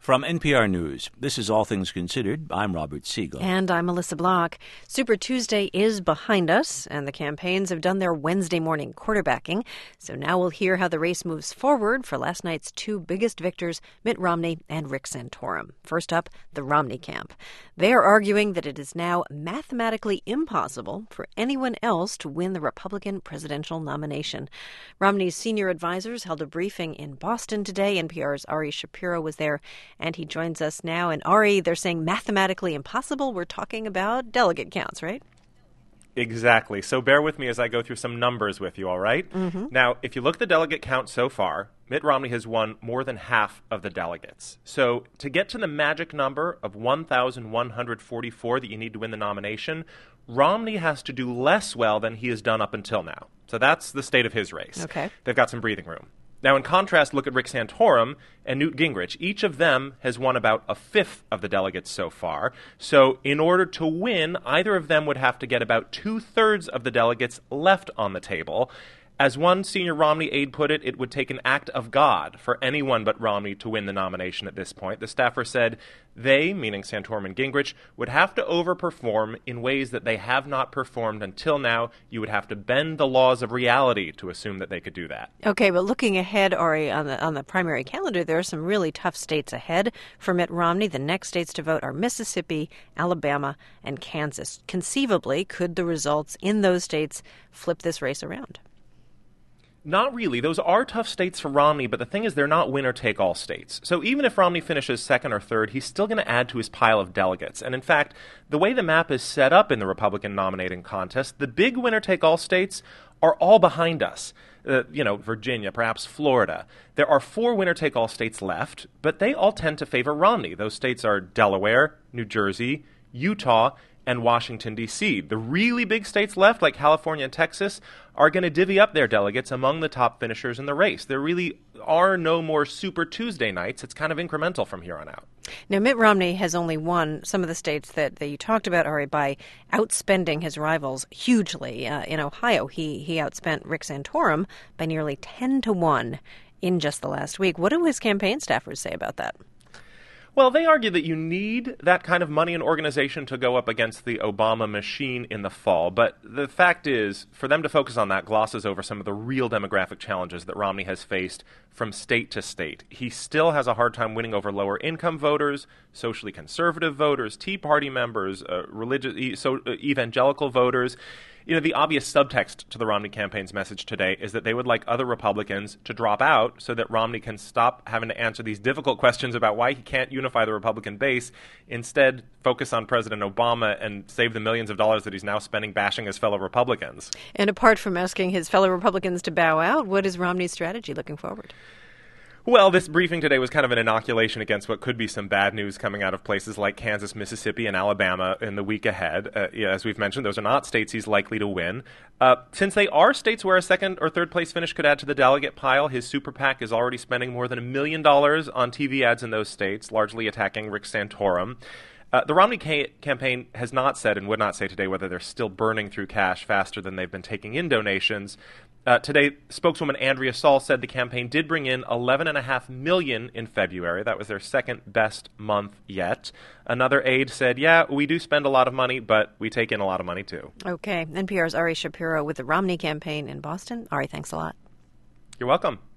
From NPR News, this is All Things Considered. I'm Robert Siegel. And I'm Melissa Block. Super Tuesday is behind us, and the campaigns have done their Wednesday morning quarterbacking. So now we'll hear how the race moves forward for last night's two biggest victors, Mitt Romney and Rick Santorum. First up, the Romney camp. They are arguing that it is now mathematically impossible for anyone else to win the Republican presidential nomination. Romney's senior advisors held a briefing in Boston today. NPR's Ari Shapiro was there, and he joins us now. And Ari, they're saying mathematically impossible. We're talking about delegate counts, right? Exactly. So bear with me as I go through some numbers with you, all right? Mm-hmm. Now, if you look at the delegate count so far, Mitt Romney has won more than half of the delegates. So to get to the magic number of 1,144 that you need to win the nomination, Romney has to do less well than he has done up until now. So that's the state of his race. Okay. They've got some breathing room. Now, in contrast, look at Rick Santorum and Newt Gingrich. Each of them has won about a fifth of the delegates so far. So in order to win, either of them would have to get about two-thirds of the delegates left on the table. As one senior Romney aide put it would take an act of God for anyone but Romney to win the nomination at this point. The staffer said they, meaning Santorum and Gingrich, would have to overperform in ways that they have not performed until now. You would have to bend the laws of reality to assume that they could do that. Okay, but looking ahead, Ari, on the primary calendar, there are some really tough states ahead for Mitt Romney. The next states to vote are Mississippi, Alabama, and Kansas. Conceivably, could the results in those states flip this race around? Not really. Those are tough states for Romney, but the thing is they're not winner-take-all states. So even if Romney finishes second or third, he's still going to add to his pile of delegates. And in fact, the way the map is set up in the Republican nominating contest, the big winner-take-all states are all behind us. Virginia, perhaps Florida. There are 4 winner-take-all states left, but they all tend to favor Romney. Those states are Delaware, New Jersey, Utah, and Washington, D.C. The really big states left, like California and Texas, are going to divvy up their delegates among the top finishers in the race. There really are no more Super Tuesday nights. It's kind of incremental from here on out. Now, Mitt Romney has only won some of the states that you talked about, Ari, by outspending his rivals hugely. In Ohio, he outspent Rick Santorum by nearly 10-1 in just the last week. What do his campaign staffers say about that? Well, they argue that you need that kind of money and organization to go up against the Obama machine in the fall. But the fact is, for them to focus on that glosses over some of the real demographic challenges that Romney has faced from state to state. He still has a hard time winning over lower income voters, socially conservative voters, Tea Party members, evangelical voters. The obvious subtext to the Romney campaign's message today is that they would like other Republicans to drop out so that Romney can stop having to answer these difficult questions about why he can't unify the Republican base, instead focus on President Obama and save the millions of dollars that he's now spending bashing his fellow Republicans. And apart from asking his fellow Republicans to bow out, what is Romney's strategy looking forward? Well, this briefing today was kind of an inoculation against what could be some bad news coming out of places like Kansas, Mississippi, and Alabama in the week ahead. As we've mentioned, those are not states he's likely to win. Since they are states where a second or third place finish could add to the delegate pile, his super PAC is already spending more than $1 million on TV ads in those states, largely attacking Rick Santorum. The Romney campaign has not said and would not say today whether they're still burning through cash faster than they've been taking in donations. Today, spokeswoman Andrea Saul said the campaign did bring in $11.5 million in February. That was their second best month yet. Another aide said, yeah, we do spend a lot of money, but we take in a lot of money too. Okay. NPR's Ari Shapiro with the Romney campaign in Boston. Ari, thanks a lot. You're welcome.